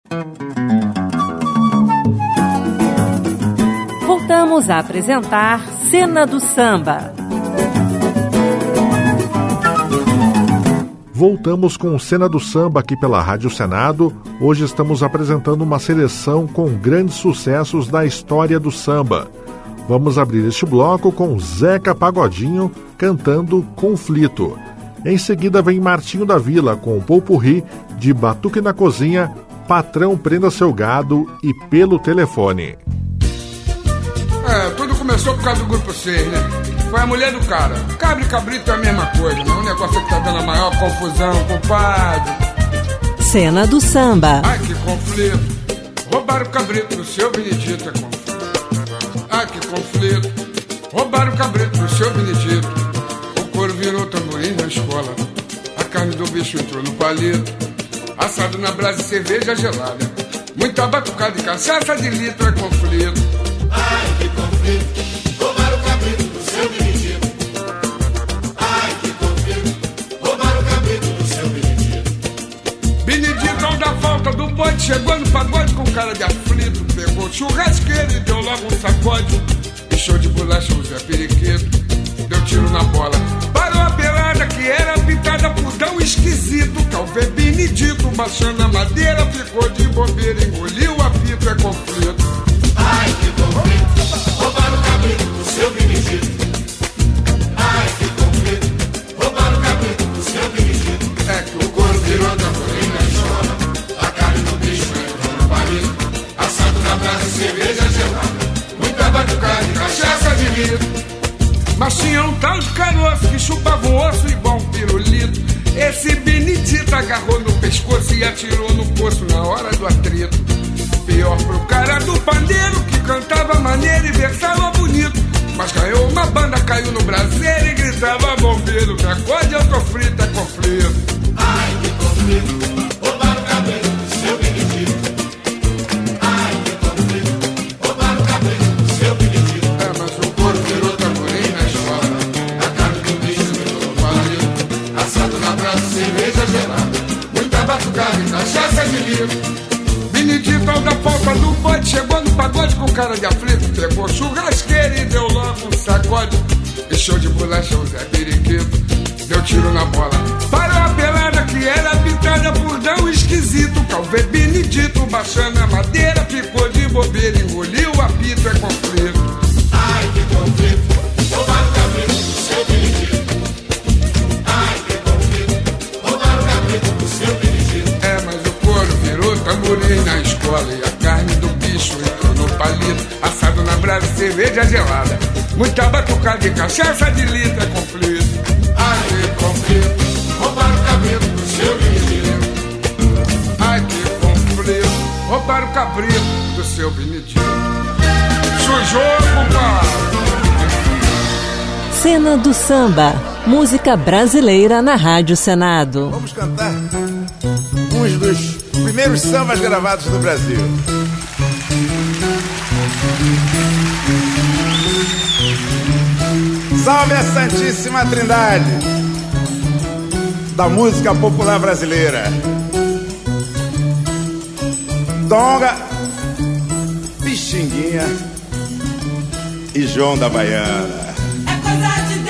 Voltamos a apresentar Cena do Samba. Voltamos com Cena do Samba aqui pela Rádio Senado. Hoje estamos apresentando uma seleção com grandes sucessos da história do samba. Vamos abrir este bloco com Zeca Pagodinho cantando Conflito. Em seguida vem Martinho da Vila com o Popurrí de Batuque na Cozinha, Patrão Prenda Seu Gado e Pelo Telefone. Tudo começou por causa do Grupo 6, né? Foi a mulher do cara. Cabra e cabrito é a mesma coisa, né? O negócio que tá dando a maior confusão, compadre. Cena do Samba. Ai, que conflito. Roubaram o cabrito do seu Benedito, é conflito. Ai, que conflito. Roubaram o cabrito do seu Benedito. O couro virou tamborim na escola. A carne do bicho entrou no palito. Assado na brasa e cerveja gelada. Muita batucada e cachaça de litro, é conflito. Ai, que conflito. Roubaram o cabrito do seu Benedito. Ai, que conflito. Roubaram o cabrito do seu Benedito. Benedito, ao da volta do bode, chegou no pagode com cara de aflito. Pegou o churrasqueiro e deu logo um sacode. E show de bolacha o Zé Periquito. Deu tiro na bola. Parou a pelada que era pintada por tão esquisito. Calvê Benedito, baixando a madeira, ficou de bobeira, engoliu o apito, é conflito. Ai, que conflito. Roubaram o cabrito do seu Benedito. Ai, que conflito. Roubaram o cabrito do seu Benedito. É que o couro virou tamborim na escola. A carne do bicho entrou no palito. Assado na brasa e cerveja gelada. Muita batucada e cachaça de litro. Mas tinha um tal de caroço que chupava um osso igual um pirulito. Esse Benedito agarrou no pescoço e atirou no poço na hora do atrito. Pior pro cara do pandeiro que cantava maneiro e versava bonito. Mas ganhou uma banda, caiu no braseiro e gritava bombeiro. Me acorde, eu tô frito, é conflito. Ai, que conflito. Roubaram o cabrito do seu Benedito. Ai, que conflito. Roubaram o cabrito do seu Benedito. Mas o couro virou tamborim na escola. A carne do bicho entrou no palito. Assado na brasa, cerveja gelada. Muita batucada e cachaça de litro. Benedito, ao da falta do bode, chegou no pagode com cara de aflito. Pegou churrasqueiro e deu logo um sacode. E show de bolacha o Zé Periquito. Deu tiro na bola. Parou a pelada que era pintada por tão esquisito. Calvê Benedito, baixando a madeira, ficou de bobeira, engoliu o apito, é conflito. Ai, que conflito. Roubaram o cabrito do seu Benedito. Ai, que conflito. Roubaram o cabrito do seu Benedito. Mas o couro virou tamborim na escola. E a carne do bicho entrou no palito. Assado na brasa e cerveja gelada. Muita batucada e cachaça de litro, é conflito. Ai, que conflito. Roubaram o cabrito do seu Benedito. Ai, que conflito. Roubaram o cabrito do seu Benedito. Sujou, compadre. Cena do Samba. Música brasileira na Rádio Senado. Vamos cantar uns dos primeiros sambas gravados no Brasil. Salve a Santíssima Trindade da música popular brasileira. Donga, Pixinguinha e João da Baiana. É coisa de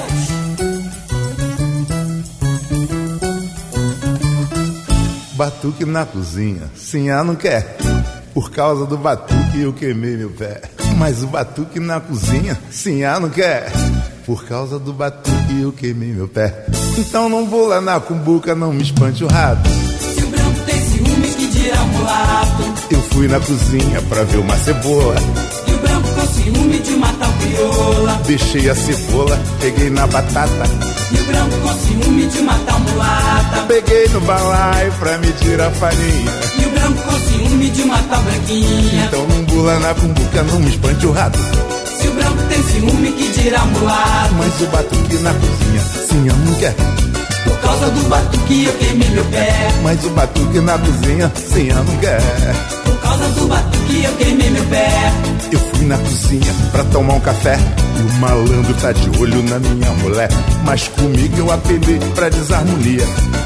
Deus. Batuque na cozinha, Sinhá não quer. Por causa do batuque eu queimei meu pé. Mas o batuque na cozinha, Sinhá não quer. Por causa do batuque eu queimei meu pé. Então não vou lá na cumbuca, não me espante o rato. Se o branco tem ciúmes, que dirá o mulato. Eu fui na cozinha pra ver uma cebola. E o branco com ciúme de uma tal crioula. Deixei a cebola, peguei na batata. E o branco com ciúme de uma tal mulata. Peguei no balaio pra medir a farinha. E o branco com ciúme de uma tal branquinha. Então não bula na cumbuca, não me espante o rato. Se o branco tem ciúme, que dirá mulato. Mas o batuque na cozinha, Sinhá não quer. Por causa do batuque eu queimei meu pé. Mas o batuque na cozinha, Sinhá não quer. Por causa do batuque eu queimei meu pé. Eu fui na cozinha pra tomar um café. E o malandro tá de olho na minha mulher. Mas comigo eu apelei pra desarmonia.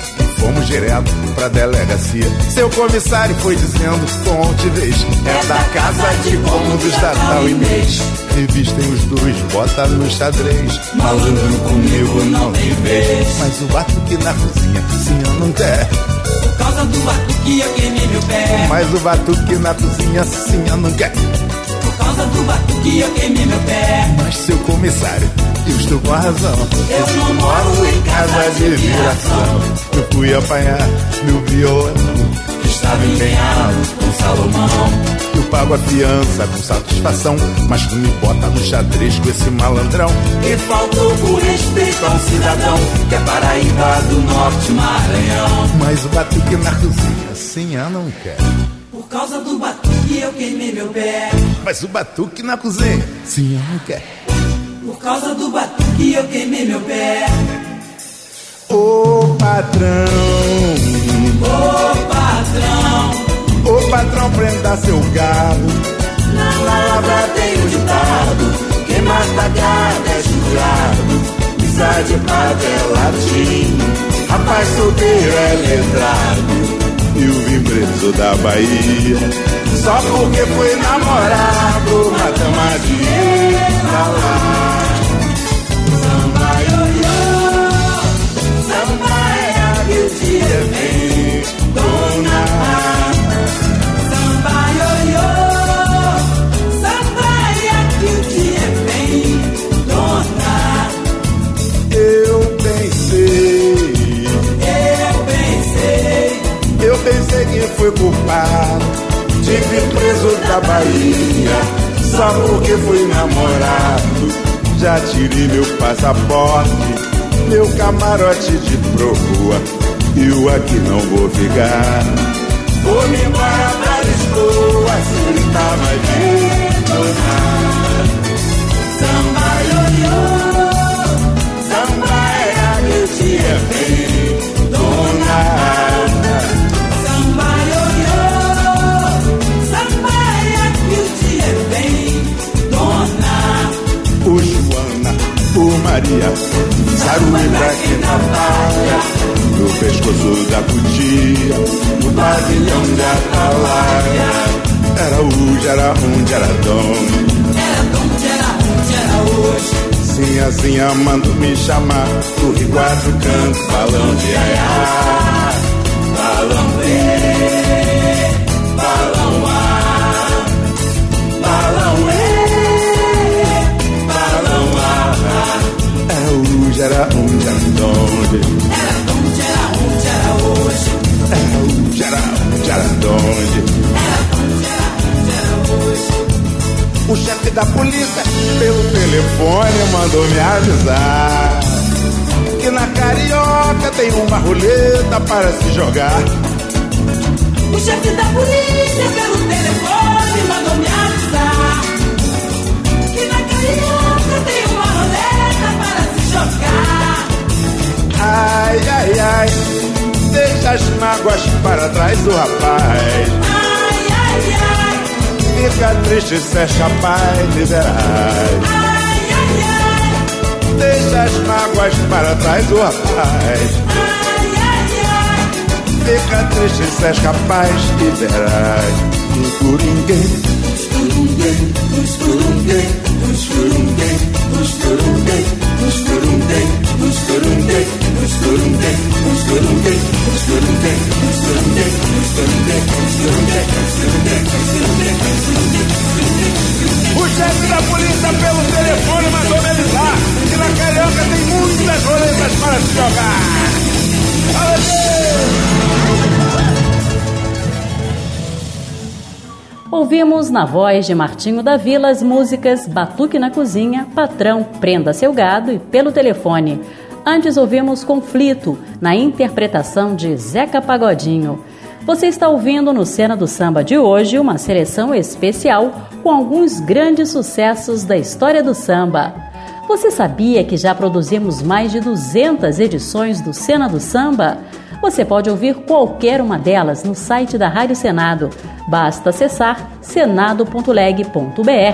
fomos direto pra delegacia. Seu comissário foi dizendo com altivez: é da casa de cômodos da tal e mês. Revistem os dois, bota no xadrez. Malandro comigo não tem vez. Mas o batuque na cozinha, sim, eu não quero. Por causa do batuque eu queimei meu pé. Mas o batuque na cozinha, sim, eu não quero. Por causa do batuque eu queimei meu pé. Mas seu comissário, eu estou com a razão. Eu não moro em casa de viração. Eu fui apanhar meu violão que estava empenhado com Salomão. Eu pago a fiança com satisfação, mas tu me bota no xadrez com esse malandrão. E faltou com respeito a um cidadão que é Paraíba do Norte, Maranhão. Mas o batuque na cozinha, sim, eu não quero. Por causa do batuque eu queimei meu pé. Mas o batuque na cozinha, sim, eu não quero. Por causa do batuque eu queimei meu pé. Ô patrão, Ô patrão, ô patrão, prenda seu gado. na lavra tem um ditado: quem mata gado é jurado. Missa de padre é latim, Rapaz solteiro é letrado e o vim preso da Bahia. Só porque foi namorado, matamos a dinheiro pra lá. samba ioiô, samba é a que o dia vem, dona. Samba ioiô, samba é a que o dia vem, dona. Eu pensei que fui culpado de vir preso da Bahia. Só porque fui namorado, já tirei meu passaporte, meu camarote de proa. Eu aqui não vou ficar, vou-me embora pra Lisboa, se não tá mais vendo nada. Samba ioiô, Samba é a que o dia vem, dona. samba ioiô, samba é a que o dia vem, dona. O Joana, o Maria, sarume pra quem trabalha, no pescoço da cutia, no pavilhão de atalaia. Era hoje, era onde, era dono. Era onde, era onde, era hoje. Sim, amando me chamar, do Rio Quatro Cantos, balão de aiá. Balão B, balão A, balão E, balão A. Era hoje, era onde, era onde. Era onde, era onde, era hoje. Era hoje, era onde, era onde. Era onde, era onde, era hoje. O chefe da polícia, pelo telefone, mandou me avisar que na Carioca tem uma roleta para se jogar. O chefe da polícia pelo telefone mandou me avisar que na Carioca tem uma roleta para se jogar. Ai, ai, ai, deixa as mágoas para trás do rapaz. Ai, ai, ai, Fica triste se és capaz de veras. ai, ai, ai, Deixa as mágoas para trás do rapaz. ai, ai, ai. Fica triste se és capaz de veras. Coringuém, Escurunguei, escurunguei, escurunguei, escurunguei, escurunguei, escurunguei, escurunguei, escurunguei, escurunguei, escurunguei, escurunguei, escurunguei, escurunguei. o chefe da polícia pelo telefone mandou me avisar que na Carioca tem muitas roletas para se jogar. Fala, Ouvimos na voz de Martinho da Vila as músicas Batuque na Cozinha, Patrão, Prenda Seu Gado e Pelo Telefone. Antes ouvimos Conflito, na interpretação de Zeca Pagodinho. Você está ouvindo no Cena do Samba de hoje uma seleção especial com alguns grandes sucessos da história do samba. Você sabia que já produzimos mais de 200 edições do Cena do Samba? Você pode ouvir qualquer uma delas no site da Rádio Senado. Basta acessar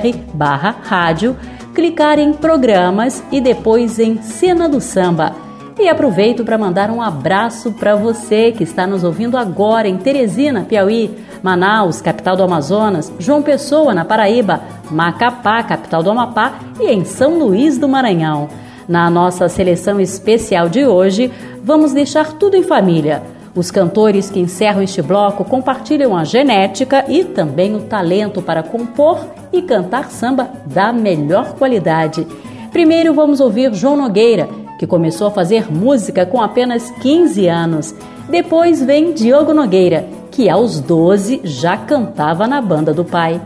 senado.leg.br/rádio, clicar em Programas e depois em Cena do Samba. E aproveito para mandar um abraço para você que está nos ouvindo agora em Teresina, Piauí, Manaus, capital do Amazonas, João Pessoa, na Paraíba, Macapá, capital do Amapá, e em São Luís do Maranhão. Na nossa seleção especial de hoje, vamos deixar tudo em família. Os cantores que encerram este bloco compartilham a genética e também o talento para compor e cantar samba da melhor qualidade. Primeiro vamos ouvir João Nogueira, que começou a fazer música com apenas 15 anos. Depois vem Diogo Nogueira, que aos 12 já cantava na banda do pai.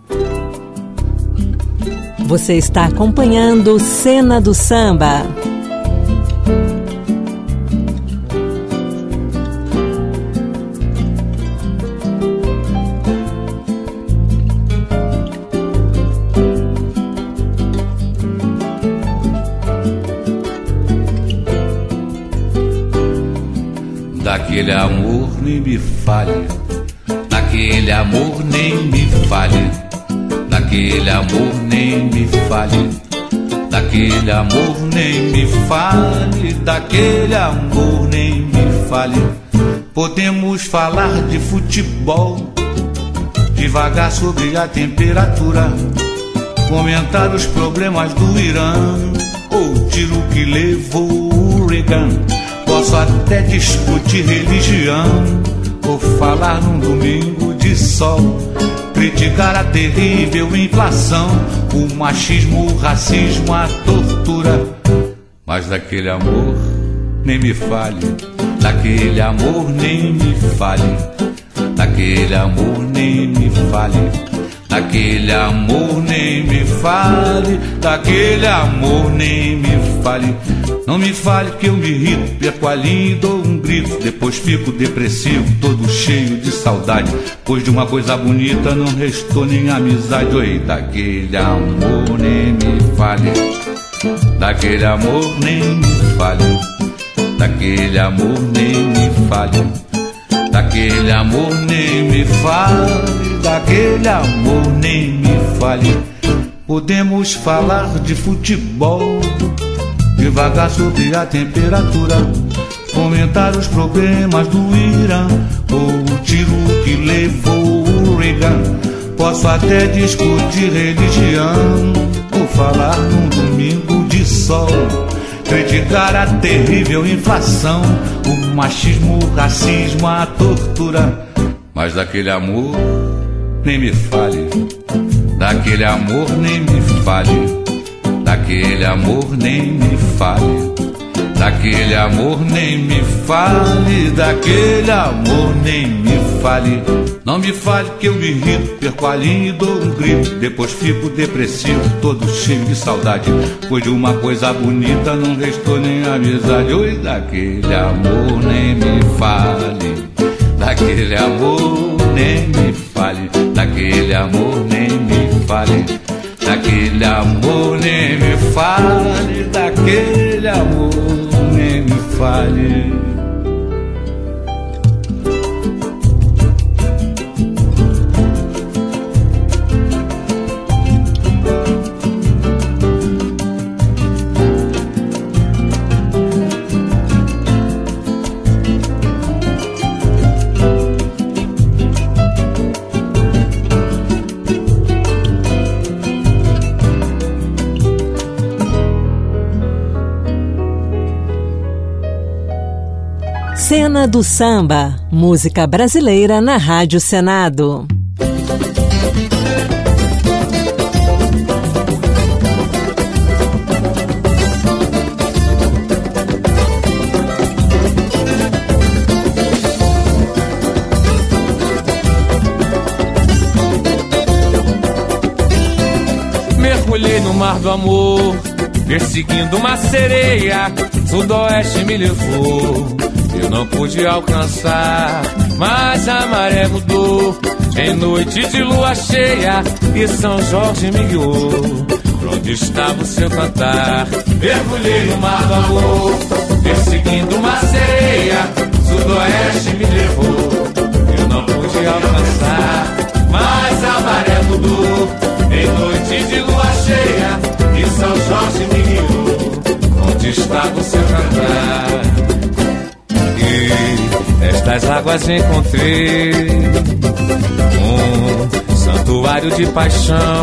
Você está acompanhando Cena do Samba. Daquele amor nem me fale, daquele amor nem me fale, daquele amor nem me fale, daquele amor nem me fale, daquele amor nem me fale. Podemos falar de futebol, devagar sobre a temperatura, comentar os problemas do Irã, ou o tiro que levou o Reagan. Posso até discutir religião, ou falar num domingo de sol, criticar a terrível inflação, o machismo, o racismo, a tortura. Mas daquele amor nem me fale, daquele amor nem me fale, daquele amor nem me fale, daquele amor nem me fale, daquele amor nem me fale. Não me fale que eu me irrito, perco a linha e dou um grito, depois fico depressivo, todo cheio de saudade, pois de uma coisa bonita não restou nem amizade. Oi, daquele amor nem me fale, daquele amor nem me fale, daquele amor nem me fale, daquele amor nem me fale, daquele amor nem me fale. Podemos falar de futebol, devagar sobre a temperatura, comentar os problemas do Irã, ou o tiro que levou o Reagan. Posso até discutir religião, ou falar num domingo de sol, criticar a terrível inflação, o machismo, o racismo, a tortura. Mas daquele amor nem me fale, daquele amor nem me fale, daquele amor nem me fale, daquele amor nem me fale, daquele amor nem me fale. Não me fale que eu me irrito, perco a linha e dou um grito, depois fico depressivo, todo cheio de saudade, pois de uma coisa bonita não restou nem amizade. Oi, daquele amor nem me fale, daquele amor nem me fale, daquele amor nem me fale, daquele amor nem me fale, daquele amor nem me fale. Cena do Samba, música brasileira na Rádio Senado. Mergulhei no mar do amor, perseguindo uma sereia, sudoeste me levou. Eu não pude alcançar, mas a maré mudou. Em noite de lua cheia, e São Jorge me guiou. Pra onde estava o seu cantar? Mergulhei no mar do amor, perseguindo uma sereia, sudoeste me levou. Eu não pude alcançar, mas a maré mudou. Em noite de lua cheia, e São Jorge me guiou. onde está o seu cantar. E nestas águas encontrei um santuário de paixão,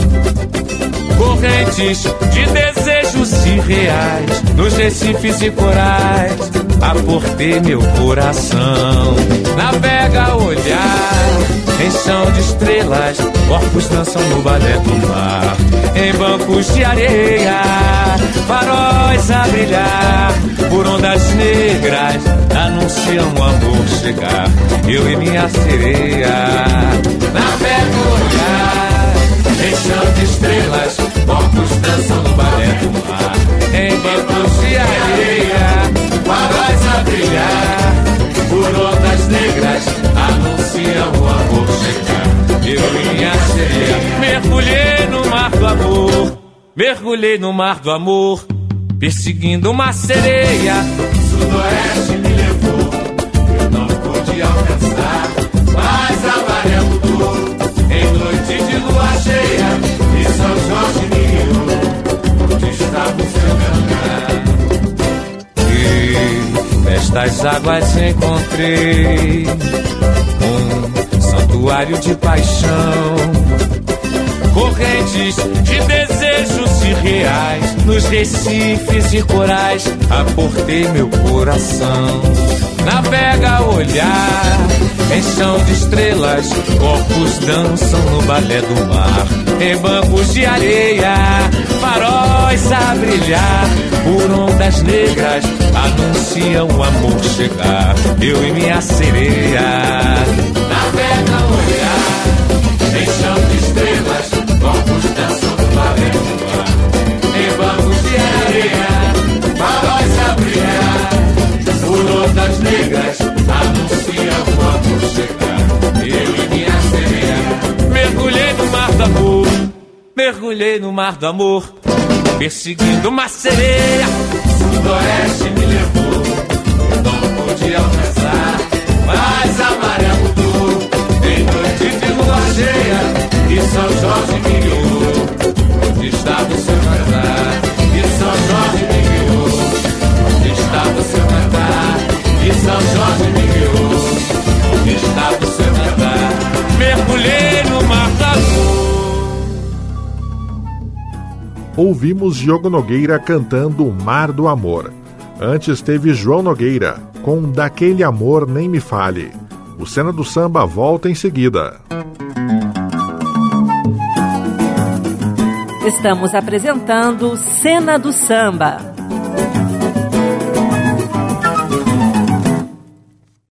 correntes de desejos irreais, nos recifes e corais, aportei meu coração. Navega olhar em chão de estrelas, corpos dançam no balé do mar. Em bancos de areia, faróis a brilhar, por ondas negras anunciam o amor chegar. Eu e minha sereia. Navega olhar em chão de estrelas, corpos dançam no balé do mar. Em bancos de areia, faróis a brilhar, por ondas negras anunciam o amor chegar. Eu e minha sereia. Mergulhei no mar do amor, mergulhei no mar do amor, perseguindo uma sereia. Sudoeste me levou, eu não pude alcançar, mas a maré mudou. Em noite de lua cheia, e São Jorge me guiou, onde estava o seu cantar. E nestas águas encontrei um santuário de paixão, correntes de desejos irreais, nos recifes e corais, aportei meu coração. Navega olhar em chão de estrelas, corpos dançam no balé do mar. Em bancos de areia, faróis a brilhar, por ondas negras anunciam o amor chegar. Eu e minha sereia. Navega olhar em chão de estrelas, corpos dançam no balé do mar. Em bancos de areia, faróis a brilhar, por ondas negras anunciam o amor chegar. Eu e minha sereia. Mergulhei no mar do amor, mergulhei no mar do amor, perseguindo uma sereia. Sudoeste me levou, eu não pude alcançar, mas a maré mudou. Em noite de lua cheia, e São Jorge me guiou, onde estava o seu cantar. E São Jorge me guiou, onde estava o seu cantar. E São Jorge me guiou, onde estava o seu cantar. Mergulhei no mar do amor. Ouvimos Diogo Nogueira cantando O Mar do Amor. Antes teve João Nogueira, com Daquele Amor Nem Me Fale. O Cena do Samba volta em seguida. Estamos apresentando Cena do Samba.